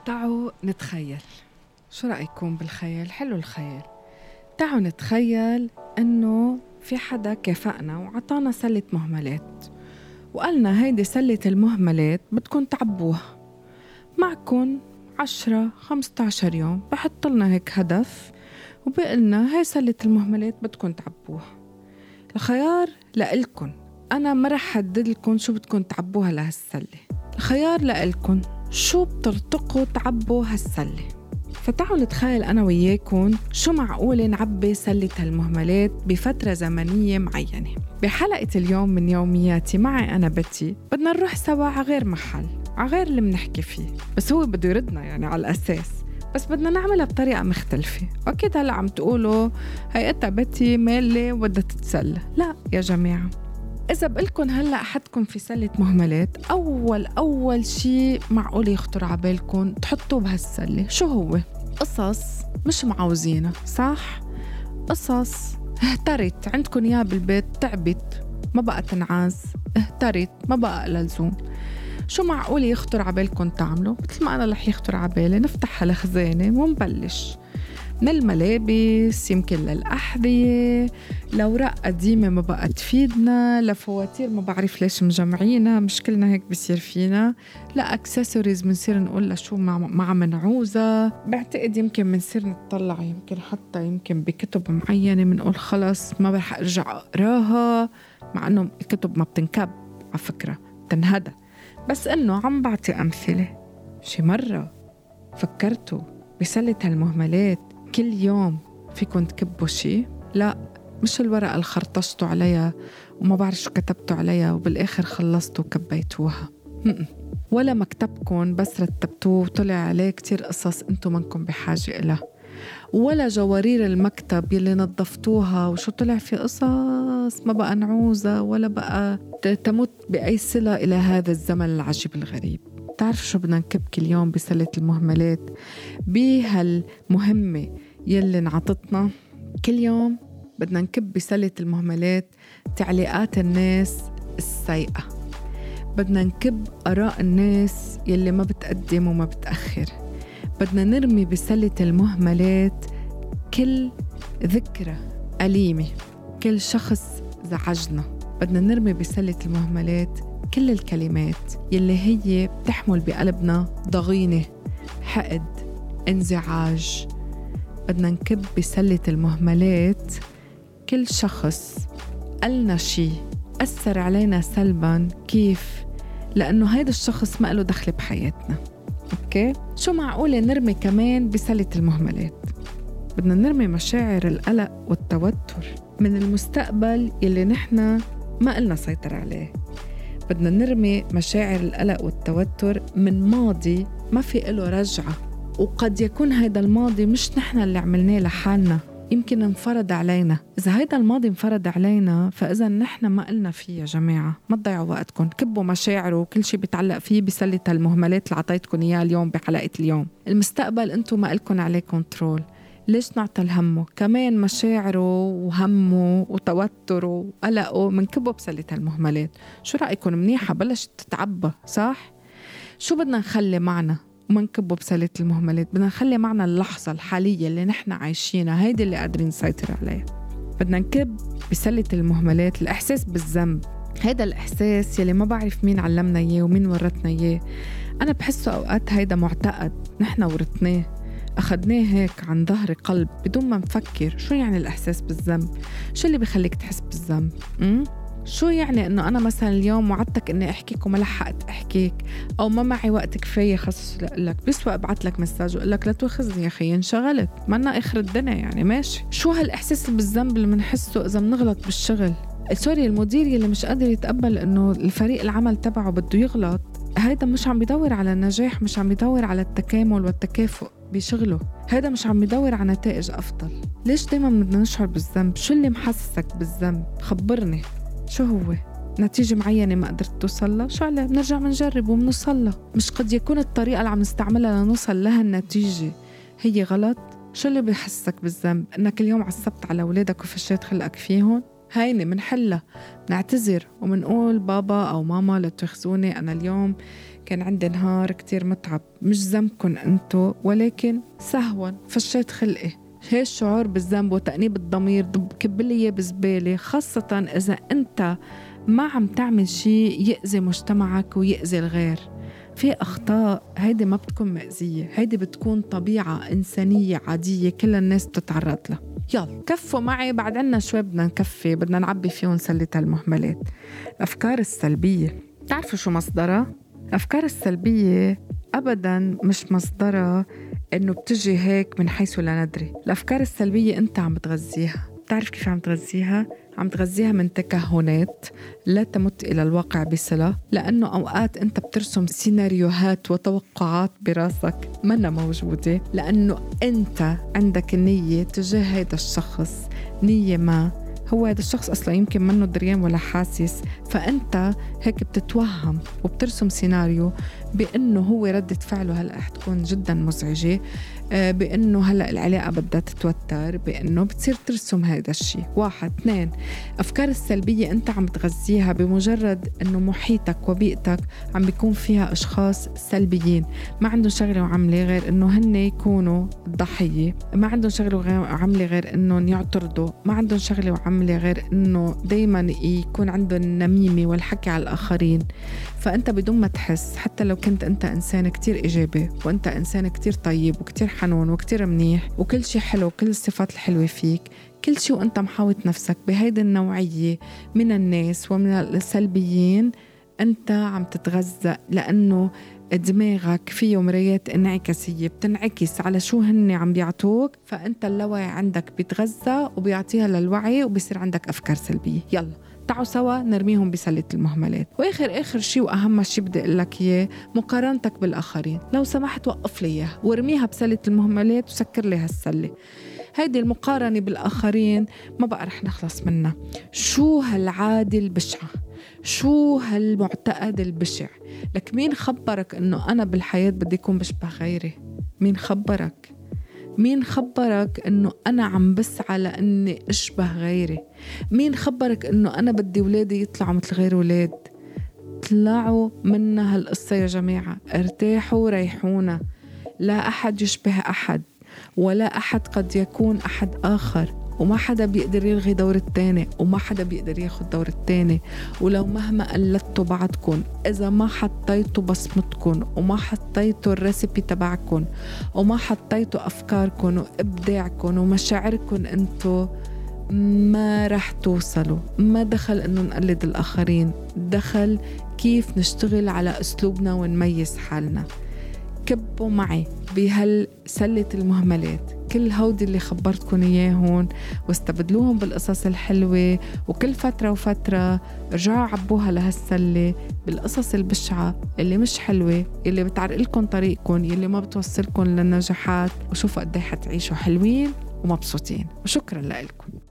تعالوا نتخيل. شو رأيكم بالخيال؟ حلو الخيال. تعالوا نتخيل إنه في حدا كافأنا وعطانا سلة مهملات وقالنا هيدي سلة المهملات بدكم تعبوها معكم 10-15 يوم. بحط لنا هيك هدف وبقلنا هاي سلة المهملات بدكم تعبوها. الخيار لإلكن، أنا ما رح حدد لكم شو بدكم تعبوها لهالسلة. الخيار لإلكن شو بترتقوا تعبوا هالسلة. فتعالوا نتخيل أنا وياكم شو معقول نعبي سلة هالمهملات بفترة زمنية معينة. بحلقة اليوم من يومياتي معي أنا بتي بدنا نروح سوا على غير محل، على غير اللي منحكي فيه، بس هو بده يردنا يعني على الأساس، بس بدنا نعملها بطريقة مختلفة. أكيد هلأ عم تقولوا هي أنت بتي مالي وبدها تتسلى. لا يا جماعة، إذا بقلكن هلأ حدكن في سلة مهملات، أول شي معقول يخطر عبالكن تحطوا بهالسلة شو هو؟ قصص مش معوزينها، صح؟ قصص اهترت عندكن إياها بالبيت، تعبت ما بقى تنعاز، اهترت ما بقى لزوم. شو معقول يخطر عبالكن تعملوا؟ مثل ما أنا رح يخطر عبالي نفتح هالخزانة ونبلش من الملابس، يمكن للأحذية، لأوراق قديمة ما بقى تفيدنا، لفواتير ما بعرف ليش مجمعينها، مشكلنا هيك بصير فينا، لا أكسسوريز منصير نقول لشو ما منعوزة. بعتقد يمكن منصير نتطلع يمكن بكتب معينة منقول خلص ما رح أرجع أقراها، مع أنه الكتب ما بتنكب على فكرة، تنهدى. بس إنه عم بعطي أمثلة. شي مرة فكرتوا بسلة هالمهملات كل يوم فيكن تكبوا شي؟ لا، مش الورقة اللي خرطشتوا عليها وما بعرف شو كتبتوا عليها وبالآخر خلصتوا وكبيتوها، ولا مكتبكن بس رتبتوه وطلع عليه كتير قصص انتو منكم بحاجة إلها، ولا جوارير المكتب يلي نظفتوها وشو طلع في قصص ما بقى نعوزة ولا بقى تمت بأي صلة إلى هذا الزمن العجيب الغريب. تعرف شو بدنا نكب كل يوم بسلة المهملات بهالمهمة يلي نعطتنا؟ كل يوم بدنا نكب بسلة المهملات تعليقات الناس السيئة، بدنا نكب آراء الناس يلي ما بتقدم وما بتأخر، بدنا نرمي بسلة المهملات كل ذكرى أليمة، كل شخص زعجنا، بدنا نرمي بسلة المهملات كل الكلمات يلي هي بتحمل بقلبنا ضغينة، حقد، انزعاج. بدنا نكب بسلة المهملات كل شخص قالنا شي أثر علينا سلباً. كيف؟ لأنه هيدا الشخص ما له دخل بحياتنا. أوكي؟ شو معقولة نرمي كمان بسلة المهملات؟ بدنا نرمي مشاعر القلق والتوتر من المستقبل يلي نحنا ما قلنا سيطر عليه. بدنا نرمي مشاعر القلق والتوتر من ماضي ما في له رجعة، وقد يكون هيدا الماضي مش نحنا اللي عملناه لحالنا، يمكن انفرض علينا. إذا هيدا الماضي انفرض علينا فإذا نحنا ما قلنا فيه. يا جماعة ما تضيعوا وقتكم، كبوا مشاعره وكل شي بيتعلق فيه بسلة المهملات اللي عطيتكم إياه اليوم بحلقة اليوم. المستقبل انتو ما قلكن عليه كنترول، ليش نعطل همه؟ كمان مشاعره وهمه وتوتره وقلقه منكبه بسلة المهملات. شو رأيكم؟ منيحة، بلشت تتعبى صح؟ شو بدنا نخلي معنا وما نكبه بسلة المهملات؟ بدنا نخلي معنا اللحظة الحالية اللي نحن عايشينها، هيدي اللي قادرين نسيطر عليها. بدنا نكب بسلة المهملات الإحساس بالذنب، هيدا الإحساس يلي ما بعرف مين علمنا إياه ومين ورتنا إياه. أنا بحسه أوقات هيدا معتقد نحن ورتناه، أخدناه هيك عن ظهر قلب بدون ما نفكر. شو يعني الإحساس بالذنب؟ شو اللي بيخليك تحس بالذنب؟ شو يعني إنه أنا مثلا اليوم وعدتك إني أحكيك وما لحقت أحكيك، أو ما معي وقت كفاية خصص لك، بيسوى أبعت لك مساج وقال لك لا تواخذني يا أخي انشغلت، منا آخر الدنيا يعني ماشي. شو هالإحساس بالذنب اللي منحسه إذا منغلط بالشغل؟ سوري، المدير يلي مش قادر يتقبل إنه الفريق العمل تبعه بده يغلط، هيدا مش عم بيدور على النجاح، مش عم بيدور على التكامل والتكافؤ بشغله، هيدا مش عم بيدور على نتائج أفضل. ليش دايما بدنا نشعر بالذنب؟ شو اللي محسسك بالذنب؟ خبرني شو هو؟ نتيجة معينة ما قدرت توصل؟ شو عليه؟ بنرجع بنجرب وبنوصل. مش قد يكون الطريقة اللي عم نستعملها لنوصل لها النتيجة هي غلط؟ شو اللي بيحسسك بالذنب؟ انك اليوم عصبت على أولادك وفشيت خلقك فيهم؟ هيني منحلها، نعتذر ومنقول بابا أو ماما لا تخزوني، أنا اليوم كان عندي نهار كتير متعب، مش ذنبكن أنتو، ولكن سهوا فشيت خلقي. هي الشعور بالذنب وتأنيب الضمير كبلية بزبالة، خاصة إذا أنت ما عم تعمل شيء يأذي مجتمعك ويأذي الغير. في أخطاء هيدي ما بتكون مأذية، هيدي بتكون طبيعة إنسانية عادية كل الناس بتتعرض لها. يلا كفوا معي، بعد عنا شوي بدنا نكفي، بدنا نعبي فيهم سلة المهملات. الأفكار السلبية، تعرفوا شو مصدرها؟ الأفكار السلبية أبداً مش مصدرها إنه بتجي هيك من حيث لا ندري. الأفكار السلبية أنت عم بتغذيها. بتعرف كيف عم تغذيها؟ عم تغذيها من تكهنات لا تمت إلى الواقع بصلة، لأنه أوقات أنت بترسم سيناريوهات وتوقعات براسك منا موجودة، لأنه أنت عندك النية تجاه هذا الشخص، نية ما هو هذا الشخص أصلا يمكن منه دريان ولا حاسس، فأنت هيك بتتوهم وبترسم سيناريو بأنه هو ردة فعله هلأ رح تكون جدا مزعجة، بأنه هلأ العلاقة بدها تتوتر، بأنه بتصير ترسم هذا الشيء. 1 2 أفكار السلبية أنت عم تغذيها بمجرد أنه محيطك وبيئتك عم بيكون فيها أشخاص سلبيين ما عندهم شغلة وعملة غير أنه هن يكونوا الضحية، ما عندهم شغلة وعملة غير أنه يعترضوا، ما عندهم شغلة وعملة غير أنه دايما يكون عندهم النميمة والحكي على الآخرين. فأنت بدون ما تحس، حتى لو كنت أنت إنسان كتير إيجابي وأنت إنسان كتير طيب وكتير حنون وكتير منيح وكل شي حلو وكل الصفات الحلوة فيك، كل شي وأنت محاوط نفسك بهيدي النوعية من الناس ومن السلبيين، أنت عم تتغذى، لأنه دماغك فيه مرايات انعكاسية بتنعكس على شو هن عم بيعطوك، فأنت اللاوعي عندك بيتغذى وبيعطيها للوعي وبيصير عندك أفكار سلبية. يلا تعوا سوا نرميهم بسلة المهملات. وآخر شي وأهم شي بدي أقول لك إياه، مقارنتك بالآخرين. لو سمحت وقف لي إياها وارميها بسلة المهملات وسكر لي هالسلة. هيدي المقارنة بالآخرين ما بقى رح نخلص منها. شو هالعادة البشعة، شو هالمعتقد البشع. لك مين خبرك إنه أنا بالحياة بدي يكون بشبه غيري؟ مين خبرك؟ مين خبرك إنه أنا عم بسعى لأني أشبه غيري؟ مين خبرك إنه أنا بدي ولادي يطلعوا مثل غير ولاد؟ طلعوا منا هالقصة يا جماعة، ارتاحوا وريحونا. لا أحد يشبه أحد، ولا أحد قد يكون أحد آخر، وما حدا بيقدر يلغي دور التاني، وما حدا بيقدر ياخد دور التاني. ولو مهما قلدتوا بعضكم، إذا ما حطيتوا بصمتكم وما حطيتوا الريسيبي تبعكم وما حطيتوا أفكاركم وإبداعكم ومشاعركم، أنتوا ما رح توصلوا. ما دخل إنه نقلد الآخرين، دخل كيف نشتغل على أسلوبنا ونميز حالنا. كبوا معي بهالسلة المهملات كل هودي اللي خبرتكم إياهون، واستبدلوهم بالقصص الحلوة، وكل فترة وفترة رجعوا عبوها لهالسلة بالقصص البشعة اللي مش حلوة، اللي بتعرقلكم طريقكم، اللي ما بتوصلكم للنجاحات، وشوفوا قديه حتعيشوا حلوين ومبسوطين. وشكرا لكم.